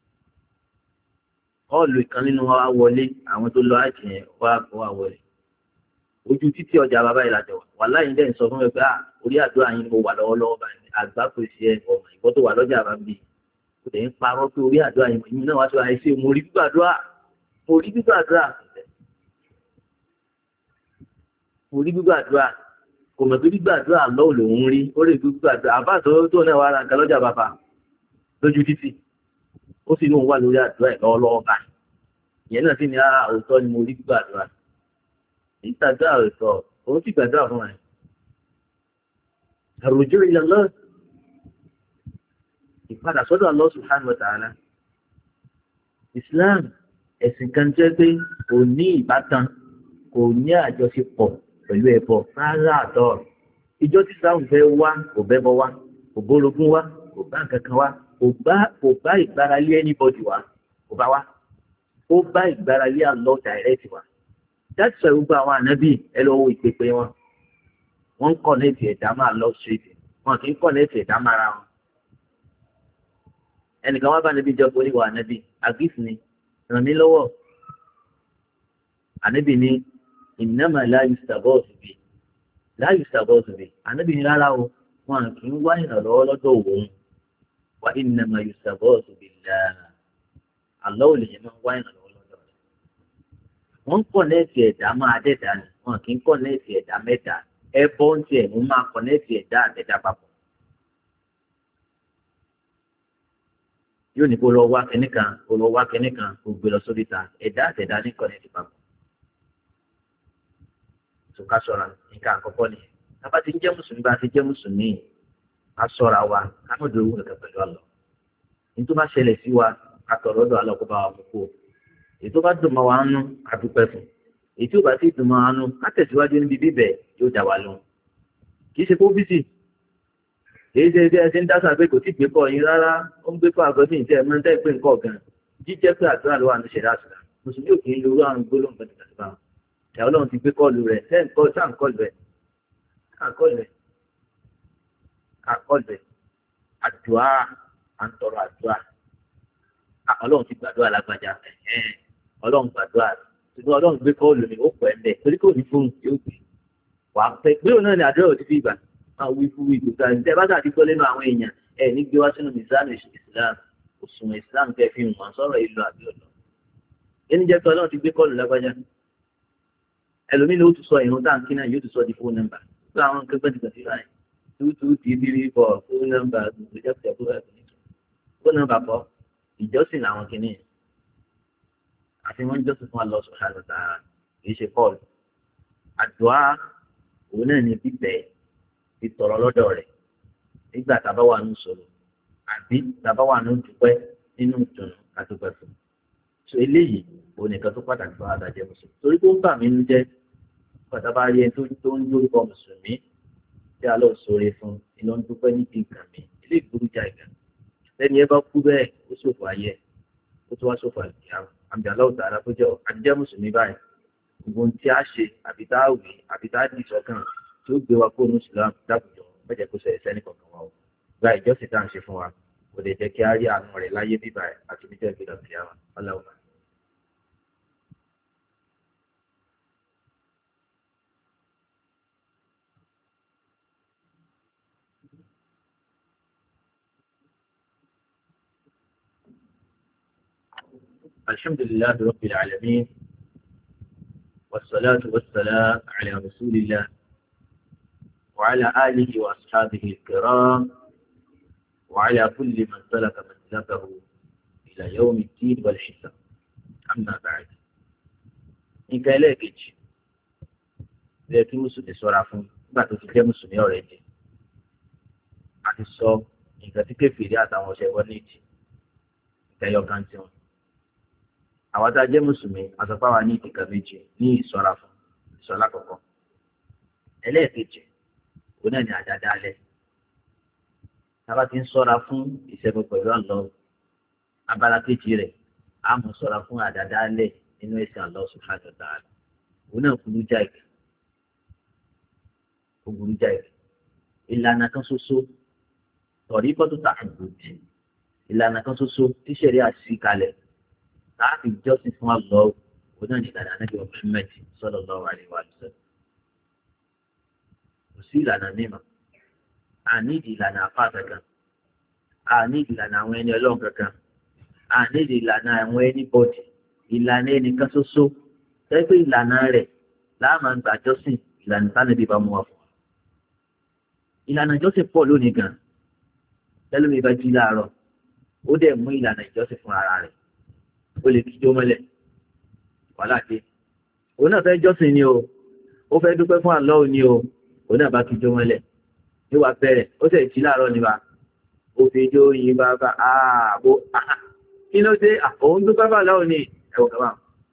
ọ́ọ̀lù ìkan nínú wa wọlé àwọn tó lọ hajj yẹn wá wá wọlé ojú títí ọjà bàbá yìí lájọ wà láyé dẹ́n sọ fún mi pé orí àdúrà yín mo wà lọ́wọ́lọ́wọ́ báyìí àgbà kò sí ẹ ọmọ ìbọn tó wà lọ́jà bá ń bì kò tẹ̀ ń parọ́ pé orí àdúrà yín ìyún náà wá sọ àìsí mo rí gbígbàdúrà mo rí gbígbàdúrà mo rí gbígbàdúrà kò mọ̀ pé gbígbàdúrà lọ́wọ́ lòún rí ó lè gbígbàdúrà àbá tó tó náà wà ra nǹkan lọ́jà bàbá lójú títì ó sì lóun wà lórí àdúrà ẹ̀ lọ́wọ́lọ́wọ́ báyìí ìyẹn náà sì ní àwòtọ́ ni mo rí gbígbàdúrà ìtàdúrà ọ̀tọ̀ òun sì gbàdúrà fún ẹ̀ àròjù ila Allah ìpadà sọ́dọ̀ Allah subhanahu wa ta'ala Islam ẹ̀sìn kan jẹ́ pé kò ní ìbátan kò ní àjọṣepọ̀ pẹ̀lú ẹbọ rárá àtọ̀ ìjọ tí Islam fẹ́ wá kò bẹ́bọ wá kò bórogún wá kò bá nǹkan kan wá kò bá kò bá ìgbáralé anybody wá kò bá wá ó bá ìgbáralé Allah direct wá láti sọ gbogbo àwọn ànábì ẹ lọ wo ìpèpè wọn wọn ń kọ́nẹ́tì ẹ̀dá máa lọ street wọn kì í kọ́nẹ́tì ẹ̀dá mára wọn ẹnìkan wá bá níbi ìjọba oníwà ànábì àgíf ni ràn mí lọ́wọ́ ànábì ní innama la yustabatu bi la yustabatu bi ànábì ní rárá o wọn kì í wá ìrànlọ́wọ́ lọ́dọ̀ òun wa innama yustabatu billah àlọ́ ò lè yẹn máa wá ìrànlọ́wọ́ wọ́n ń kọ̀nẹ́ẹ̀tì ẹ̀dá máa dẹ́dá ni wọn kì í kọ̀nẹ́ẹ̀tì ẹ̀dá mẹ́ta ẹbọ ń tiẹ̀ ń máa kọ̀nẹ́ẹ̀tì ẹ̀dá àtẹ̀dá papọ̀. yóò ní kó lọ wá kínní kan kó lọ wá kínní kan kó gbé lọ sórí ta ẹ̀dá àtẹ̀dá ní kọ̀nẹ́ẹ̀tì papọ̀. sùkà sọ̀rọ̀ nǹkan àkọ́kọ́ ni tábà ti ń jẹ́ mùsùlùmí bá ti jẹ́ mùsùlùmí a sọ̀ra wa ká mọ̀ dòwú kankan pẹ̀lú àlọ́ nítorí bá ṣẹlẹ̀ sí wa ká tọ̀rọ̀ ọ̀dọ̀ àlọ́ kó bá wa mú kó ètò bá dùn mọ́ wa nú àdúpẹ́ fún ètò bá ti dùn mọ́ wa nú ká tẹ̀síwájú níbi bíbẹ̀ yóò dá wa lóhùn kì í ṣe kó bísì kì í ṣe bí ẹ ṣe ń dásà pé kò tí ì gbé kọ́ yín rárá ó ń gbé kọ́ àgọ́ ní ìtẹ́ ẹ̀mọ́ tẹ́ pé nǹkan ọ̀gàn jíjẹ́ pé àdúrà ló wà ní ṣẹ̀dá àṣìlá mùsùlùmí ò kì í lo orú àrùn gbólóhùn pẹ̀lú ìgbàlùbá ìyá ọlọ́run ti gbé kọ́ọ̀lù rẹ̀ tẹ́ nǹkan sáà ń kọ́ọ̀lù rẹ̀ àkọ́ọ̀lù rẹ̀ àkọ́ọ̀lù rẹ̀ àdúrà à ń tọrọ àdúrà ọlọ́run ti gbàdúrà lágbájá ọlọ́run gbàdúrà ṣùgbọ́n ọlọ́run gbé kọ́ọ̀lù ni ó pọ̀ ẹ́ bẹ́ẹ̀ torí kò ní fóun yóò gbé wà á pẹ́ pé òun náà ni àdúrà ò ti fi ìgbà máa wí fún wí gbogbo àti tẹ́ bá sàti gbọ́ lẹ́nu àwọn èèyàn ẹ̀ ní gbé wá sínú ìsìlámù ìsìlámù òṣùwọ̀n ìsìlámù kẹ́ fi mọ̀ sọ̀rọ̀ ìlú àbí ọ̀dọ́ ẹni jẹ́ pé ọlọ́run ti gbé kọ́ọ̀lù lágbájá ẹlòmíì ló tún sọ ìrún táǹkì náà yóò tún sọ di fóònù nọ́mbà tó àwọn nǹkan gbẹ́dì gbẹ̀dì báyìí two two three three four fóònù nọ́mbà ìjọsìn fóònù nọ́mbà kọ́ ìjọsìn làwọn kìíní àti wọ́n jọ́sìn fún Allah subhanahu wa ta'ala kìí ṣe kọ́ọ̀lù àdúrà òun náà ní bíbẹ̀ ìtọ̀rọ̀ lọ́dọ̀ rẹ̀ nígbà tábà wà ní ìṣòro àbí tábà wà ní dúpẹ́ nínú ìdùnnú àdúpẹ́ fún so eléyìí òun nìkan tó pàtàkì fún adájẹ́ mùsùlùmí torí tó ń bà mí ń jẹ́ pàtàkì rí ẹni tó ń lórúkọ mùsùlùmí tí a lọ sóre fún iná ń dúpẹ́ níbi nǹkan mi ilé ìgboro já ìgbà lẹ́ni ẹ bá kú bẹ́ẹ̀ ó ṣòfò ayé ó tó wá ṣòfò àlùkìyà àmì aláwọ̀ tààrà tó jẹ́ àdíjẹ́ mùsùlùmí báyìí gbogbo tí a ṣe àbí tá a wí àbí tá a dì sọ́kàn tí ó gbé wa kó ní Islam dákùjọ mẹ́jẹ̀ kó sẹ̀ sẹ́ni kankan wa o gba ìjọsìn tá à ń ṣe fún wa kò lè jẹ́ kí a rí àánú rẹ̀ láyé bíbá ẹ̀ àti níjẹ́ ìgbéra sí àwọn aláwọ̀. الحمد لله رب العالمين والصلاة والسلام على رسول الله وعلى آله وأصحابه الكرام وعلى كل من سلك مسلكه إلى يوم الدين والحساب. أما بعد إن كان لك لكن مسلم سورة فún nígbà tó ti jẹ́ mùsùlùmí ọ̀rẹ́ jẹ́ àti sọ nǹkan tí kéfìrí àtàwọn ọ̀ṣẹ́ wọlé jì ìtẹ́yọ kan tí wọn. àwọn tá a jẹ́ mùsùlùmí àtọ́páwa ní ìkìkà méjì ní ìṣọ́ra fún ìṣọ́lá kọ̀ọ̀kan. ẹlẹ́ẹ̀kejì òun náà ní àdádálẹ̀. tábà ti ń ṣọ́ra fún ìṣẹ́gun pẹ̀lú Allah abala kejì rẹ̀ á mú ṣọ́ra fún àdádálẹ̀ nínú ẹ̀sìn Allah subhanahu wa ta'ala. òun náà kúrú jáì kúrú jáì ìlànà kan ṣoṣo tọ̀rí bọ́tù tààbùdì ìlànà kan ṣoṣo tíṣẹ̀rí àṣìkalẹ̀ láti jọ́sìn fún Allah òun náà ní ìlànà Ànábì Muhammad sallallahu alaihi wa sallam. kò sí ìlànà mímọ́ àníìdì ìlànà àfáà kankan àníìdì ìlànà àwọn ẹni ọlọ́run kankan àníìdì ìlànà àwọn ẹni bọ́dì ìlànà ẹnìkan ṣoṣo tẹ́gbẹ́ ìlànà rẹ̀ láàmà gbà jọ́sìn ìlànà tánàbí bá mú wa fún wa. ìlànà ìjọ́sìn pọ̀ lónìí gan tẹ́lómi bá jí láàárọ̀ ó dẹ̀ mú ìlànà ìjọ́sìn fún ara rẹ̀ ó lè kíjó mọ́lẹ̀ wàhálà dé òun náà fẹ́ jọ́sìn ni o ó fẹ́ dúpẹ́ fún Allah ni o òun náà bá kíjó mọ́lẹ̀ níwà bẹ̀rẹ̀ ó sì jí láàárọ̀ níwà ó fi jó yin bàbá ààbò kí ló dé òun dúpẹ́ fún Allah ni ẹ̀wọ̀n kàwá.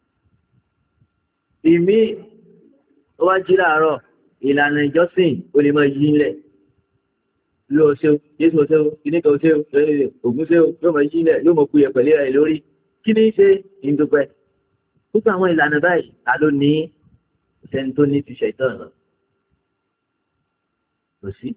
ìmí ó wá jí láàárọ̀ ìlànà ìjọ́sìn ó lè máa yí ńlẹ̀ ló ṣe Jésù ṣe kìnnìkan ṣe Ògún ṣe yóò máa yí ńlẹ̀ yóò máa kuyẹ̀ pẹ̀lú ẹ̀ lórí kí ni ṣe ìdúpẹ́. púpọ̀ àwọn ìlànà báyìí ta ló ní ìṣẹ́ni tó ní ti ṣẹ̀tàn náà kò sí.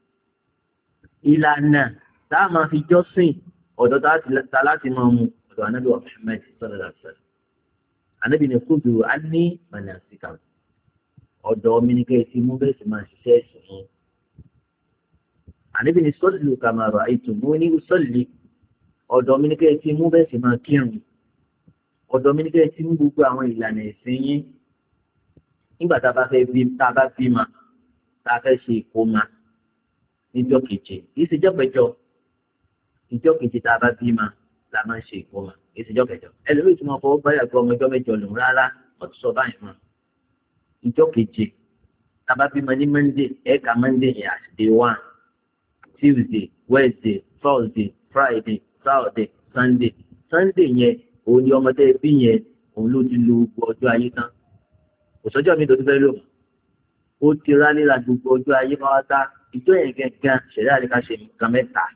ìlànà tá a máa fi jọ́sìn ọ̀dọ̀ tá láti máa mú ọ̀dọ̀ Ànábì Muhammad sallallahu alaihi wasallam. Ànábì ní kúndù á ní mọ̀nàsíkà ọ̀dọ̀ mi ní kẹ́ ti mú bẹ́ẹ̀ sì máa ṣiṣẹ́ ẹ̀sìn yín. Ànábì ní sọ́ọ̀lù kàmàrọ̀ àìtùmú ní sọ́ọ̀lì ọ̀dọ̀ mi ní kẹ́ ti mú bẹ́ẹ̀ sì máa kírun ọ̀dọ̀ mi ní kẹ́ ti mú gbogbo àwọn ìlànà ẹ̀sìn yín. nígbà tá a bá fẹ́ bí tá a bá bímọ tá a fẹ́ ṣe ìkómọ níjọ́ keje kìí ṣe jọ́pẹ̀jọ ìjọ́ keje tá a bá bímọ la máa ń ṣe ìkómọ kìí ṣe jọ́pẹ̀jọ ẹlòmíì tí wọ́n fọwọ́ báyà gbọ́ ọmọ ẹjọ́ mẹ́jọ lòun rárá wọ́n ti sọ báyìí mọ́ ìjọ́ keje tá a bá bímọ ní Monday ẹ̀ka Monday yẹn as day one Tuesday Wednesday Thursday Friday Saturday Sunday Sunday yẹn òun ni ọmọdé bí yẹn òun ló ti lo ọjọ́ ayé tán òṣọ́jọ́ mi tó ti fẹ́ lò ó ti rálẹ́ra gbogbo ọjọ́ ayé máa dá ìjọ yẹn gẹ́gẹ́ ṣẹ̀dá àríkà ṣe nǹkan mẹ́ta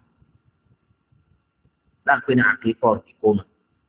láàpẹ́ ní àkíkọ́ ìkómọ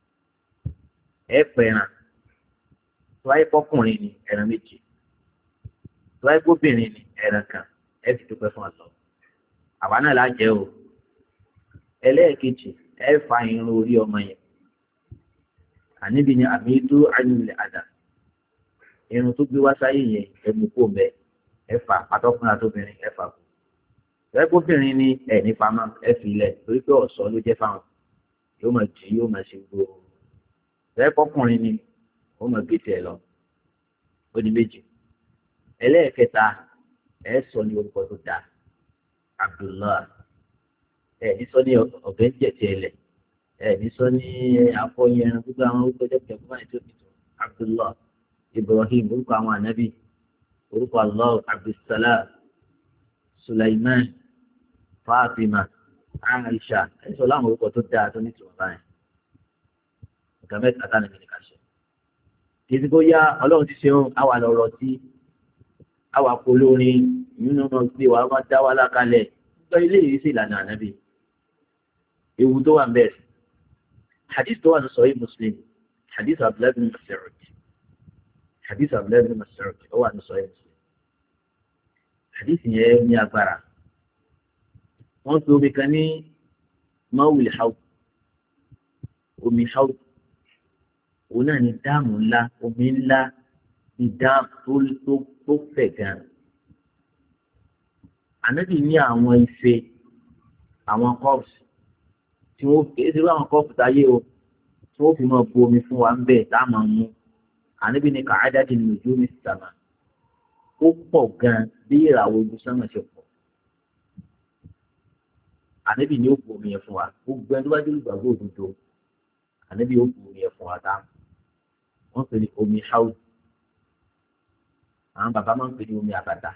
ẹ pẹ̀ràn tó wáyé fọkùnrin ni ẹran méjì tó wáyé fóbìnrin ni ẹran kan ẹ fi dúpẹ́ fún ọ̀sán àwa náà lájẹ́ o ẹlẹ́ẹ̀kejì ẹ fa irun orí ọmọ yẹn àníbi ni àmì tó àyùnlẹ̀ àdá irun tó gbé wá sáyé yẹn ẹ mú kó mbẹ ẹ fà àtọkùnrin àtobìnrin ẹ fà kù ẹgbẹ́bìnrin ni ẹ ní pamọ́ ẹ fi ilẹ̀ torí pé ọ̀ṣọ́ ló jẹ́ fáwọn yóò máa jì yóò máa ṣe gbòòrò ẹgbẹ́kùnrin ni ó máa gbé tiẹ̀ lọ ó di méjì ẹlẹ́ẹ̀kẹta ẹ sọ ní orúkọ tó dáa Abdullah ẹ ní sọ ní ọ̀bẹ ń jẹ̀tì ẹlẹ̀ ẹ ní sọ ní afọyín gbogbo àwọn orúkọ jẹ́pẹ̀ fún àìsí òkìtì Abdullah Ibrahim orúkọ àwọn ànábì orúkọ Allah Abdulsalam Sulaiman Fatima Aisha ẹ̀sọ́ láwọn orúkọ tó dáa tó ní tìwọ̀n báyìí nǹkan mẹ́ta tá nìkan nìkan ṣe kì í ti kó yá ọlọ́run ti ṣeun àwa lọ́rọ̀ tí àwa kò lórin ìyúnú náà gbé wa máa dá wa lákalẹ̀ gbọ́ ilé yìí sí ìlànà ànábì ewu tó wà ń bẹ̀rẹ̀ hadith tó wà ní Sahih Muslim hadith Abdullah bin Mas'ud hadith Abdullah bin Mas'ud ó wà ní Sahih Muslim hadith yẹn ní agbára wọ́n fi omi kan ní mawul haud omi haud òun náà ní dáàmù ńlá omi ńlá ní dáàmù tó tó fẹ̀ gan ànábì ní àwọn ife àwọn cups tí wọ́n fi ṣe àwọn cups táyé o tí wọ́n fi máa bu omi fún wa ń bẹ̀ tá a máa mú ànábì ní ka'adadi nujumi sama ó pọ̀ gan bí ìràwọ̀ ojú sánmà ṣe pọ̀. Ànábì ni ó bu omi yẹn fún wa gbogbo ẹni tó bá dé olùgbàgbọ́ òdodo Ànábì ó bu omi yẹn fún wa tá wọ́n pè ní omi haud àwọn bàbá máa ń pè ní omi àbàtà.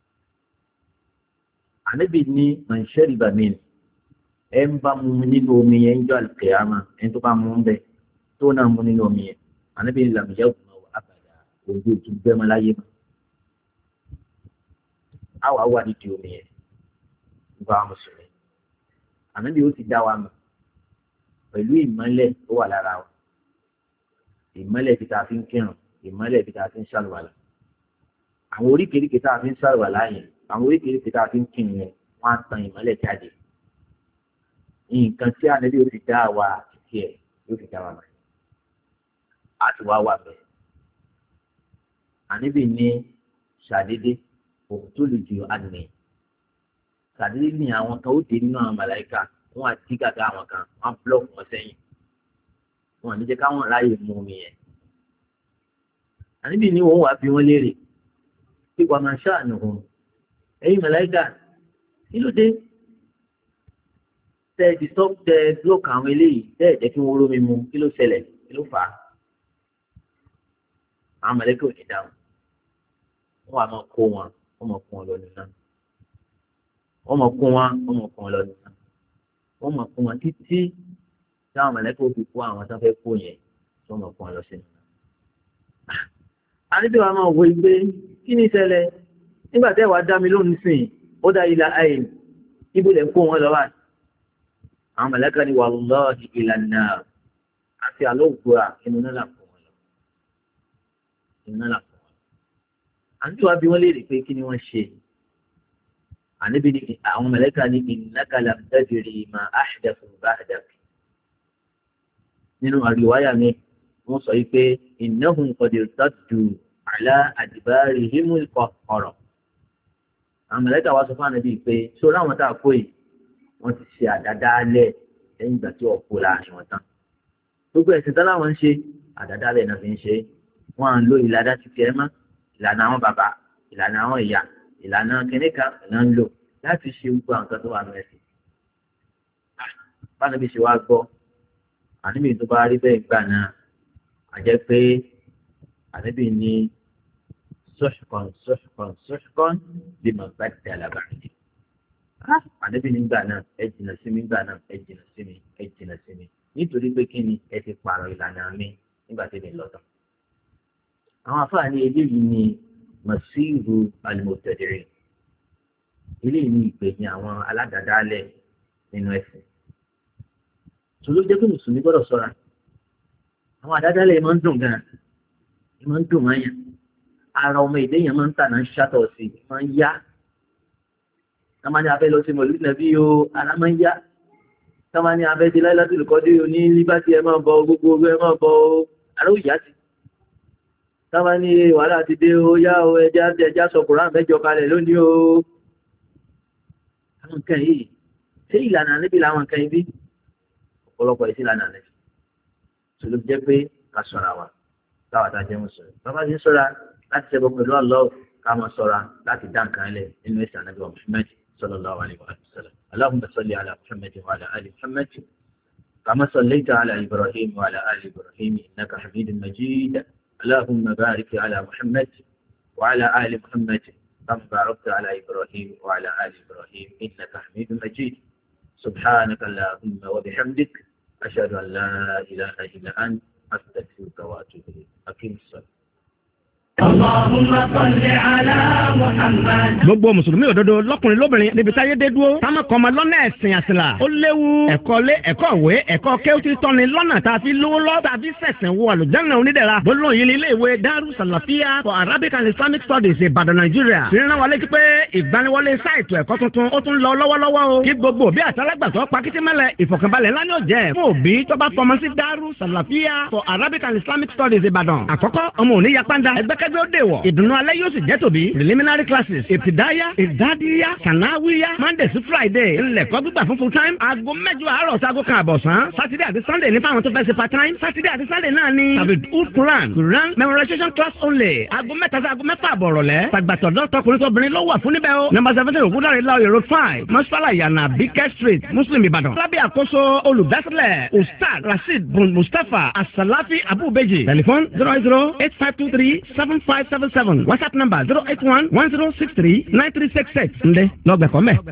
Ànábì ní man shariba min ẹ ń bá mu nínú omi yẹn ń jọ àlùkìyámà ẹni tó bá mu ń bẹ tó náà mu nínú omi yẹn Ànábì ní lam yaghma wa abada ojú òtú gbẹmọ láyé mọ àwọn àwọn àdìdì omi yẹn nípa àwọn mùsùlùmí. Ànábì ó ti dá wa mọ̀ pẹ̀lú ìmọ́lẹ̀ tó wà lára wa, ìmọ́lẹ̀ tí ta fi ń kírun, ìmọ́lẹ̀ tí ta fi ń ṣàlùwàlà. Àwọn oríkèéríkèé tá a fi ń ṣàlùwàlà yẹn, àwọn oríkèéríkèé tá a fi ń kírun yẹn, wọ́n á tan ìmọ́lẹ̀ jáde. Nǹkan tí Ànábì ó ti dá wa títí ẹ̀ yóò fi dá wa mọ̀. A ti wá wà bẹ́ẹ̀. Ànábì ní ṣàdédé òun tó lè ju àgbẹ̀. Ṣàdédé ní àwọn kan ó dé nínú àwọn màláìka wọn àti gàgà àwọn kan wọn búlọ̀kù wọn sẹ́yìn wọn à ní jẹ́ káwọn ráyè mú omi yẹn. Ànábì ní wọn wà bí wọn léèrè pé wàá máa ṣàánú wọn ẹ̀yin màláìka kí ló dé tẹ ẹ ti sọ tẹ ẹ búlọ̀kù àwọn eléyìí tẹ ẹ jẹ́ kí wọn rómi mu kí ló ṣẹlẹ̀ kí ló fà á. Àwọn màláìka ò ní dáhùn wọn wà máa kó wọn wọn máa kó wọn lọ nínú náà wọ́n mọ̀ kún wọn wọ́n mọ̀ kún wọn lọ́dún náà wọ́n mọ̀ kún wọn títí táwọn mọ̀lẹ́kọ̀ọ́ fi kó àwọn tó fẹ́ kó yẹn wọ́n mọ̀ kún wọn lọ sínú náà. Àníbi wa máa wo igbe kí ni ìṣẹ̀lẹ̀ nígbà tẹ́ wàá dá mi lónìí sìn ó dá ilà ayé ibo lẹ̀ ń kó wọn lọ́wọ́ àwọn mọ̀lẹ́kọ̀ ni wallahi ìlànà àti àlọ́ òkúra inú náà là kó wọn lọ inú náà là kó wọn lọ. Àníbi wa bí wọ́n léèrè pé kí ni wọ́n ṣe. Ànábì ní àwọn mẹ̀lẹ́kà ní innaka lam tadri ma ahdathu ba'dak. Nínú àríwáyà mi wọ́n sọ yìí pé innahum qad irtaddu ala adbarihimul qahqara. Àwọn mẹ̀lẹ́kà wá sọ fún Ànábì pé sórí àwọn tá a kó yìí wọ́n ti ṣe àdádálẹ̀ lẹ́yìn ìgbà tí wọ́n kó láàrin wọn tán. Gbogbo ẹ̀sìn tán láwọn ń ṣe àdádálẹ̀ náà fi ń ṣe wọ́n à ń lo ìlànà ti tiẹ̀ mọ́ ìlànà àwọn bàbá ìlànà àwọn ìyá ìlànà kìnìkan náà ń lò láti ṣe gbogbo àwọn kan tó wà ní ẹ̀sìn. Báwo bí ṣe wá gbọ́ Ànábì tó bá rí bẹ́ẹ̀ gbà náà àjẹ́ pé Ànábì ní suhqan suhqan suhqan liman baddala ba'di. Ànábì nígbà náà ẹ jìnà sí mi nígbà náà ẹ jìnà sí mi ẹ jìnà sí mi nítorí pé kí ni ẹ ti pààrọ̀ ìlànà mi nígbà tí mi lọ́tọ̀. Àwọn afáà ní eléyìí ni masiru alimotẹdẹrẹ eléyìí ní ìpènyìn àwọn aládàádálẹ̀ nínú ẹ̀sìn tó ló jẹ́ pé mùsùlùmí gbọ́dọ̀ ṣọ́ra àwọn àdádálẹ̀ máa ń dùn gan máa ń dùn máa yàn ara ọmọ èdè yẹn máa ń tà náà ṣàtọ̀ sí máa ń yá táwọn ní abẹ́ lọ sí mọ̀lúù nàbí o ara máa ń yá táwọn ní abẹ́ di láìláṣí olùkọ́dé o ní líbàtì ẹ máa bọ gbogbo ẹ máa bọ ara ó yá sí táwọn ní wàhálà ti dé ó yá o ẹja ẹja sọ kùrán mẹ́jọ kalẹ̀ lónìí o. Àwọn nǹkan yìí ṣé ìlànà níbi làwọn nǹkan yìí bí ọ̀pọ̀lọpọ̀ yìí sí ìlànà níbi tó ló jẹ́ pé ká ṣọ́ra wa táwa tá a jẹ́ mùsùlùmí. Bàbá ti ń ṣọ́ra láti ṣẹbọ pẹ̀lú Allah ká máa ṣọ́ra láti dá nǹkan lẹ̀ nínú ẹ̀sìn Ànábì Muhammad sallallahu alaihi wa sallam. Allahumma salli ala Muhammad wa ala ali Muhammad kama sallaita ala Ibrahim wa ala ali Ibrahim innaka Hamidun Majid. اللهم بارك على محمد وعلى آل محمد كما باركت على إبراهيم وعلى آل إبراهيم إنك حميد مجيد سبحانك اللهم وبحمدك أشهد أن لا إله إلا أنت أستغفرك وأتوب إليك أقم الصلاة. Gbogbo mùsùlùmí òdodo lọ́kùnrin lóbìnrin níbi táyé dé dúró táwọn kan máa lọ́nà ẹ̀sìn àṣìlá ó léwu ẹ̀kọ́ lé ẹ̀kọ́ ìwé ẹ̀kọ́ kéwùtì tọ́ni lọ́nà tá a fi lówó lọ́ tá a fi sẹ̀sìn wo àlùjánnà onídẹ̀ra gbólóhùn yìí ní ilé ìwé Daru Salafia for Arabic and Islamic Studies Ìbàdàn Nàìjíríà ìrìnà wọlé kí pé ìgbaniwọlé sáìtù ẹ̀kọ́ tuntun ó tún lọ lọ́wọ́lọ́wọ́ o kí gbogbo bí àtàlágbàtọ́ pakitimẹ́lẹ̀ ìfọ̀kànbalẹ̀ ńlá ni ó jẹ́ fún òbí tó bá fọmọ sí Daru Salafia for Arabic and Islamic Studies Ìbàdàn àkọ́kọ́ ọmọ òní yapanda ẹgbẹ́ kẹgbẹ́ ó dè wọ̀. ìdùnnú alẹ́ yóò sì jẹ́ tòbí. preliminary classes ìtìdáyà ìdádíyà sànáwíyà monday sí friday ńlẹ̀kọ́ gbígbà fún full time. aago mẹ́jọ àárọ̀ sago kan àbọ̀sán. saturday àti sunday ní fáwọn tó fẹ́ ṣe part time. saturday àti sunday náà ni tàbí old quran quran memorization class only. aago mẹ́ta sí aago mẹ́fà àbọ̀rọ̀ lẹ̀. tàgbàtọ̀dọ̀ tọkùnrin tóbìnrin ló wà fún níbẹ̀ o. number seventeen ògúndàrí láòyè road five mọ́sálà yànnà bíkẹ́ street muslim ìbàdàn. lábẹ́ àkóso olùdásílẹ̀ ustaz rasheed bun mustapha asalafi abubeji. telephone zero eight zero eight five two three seven five seven seven. whatsapp number zero eight one one zero six three nine three six six. ǹdẹ́ lọ́gbẹ̀kọ́ mẹ́.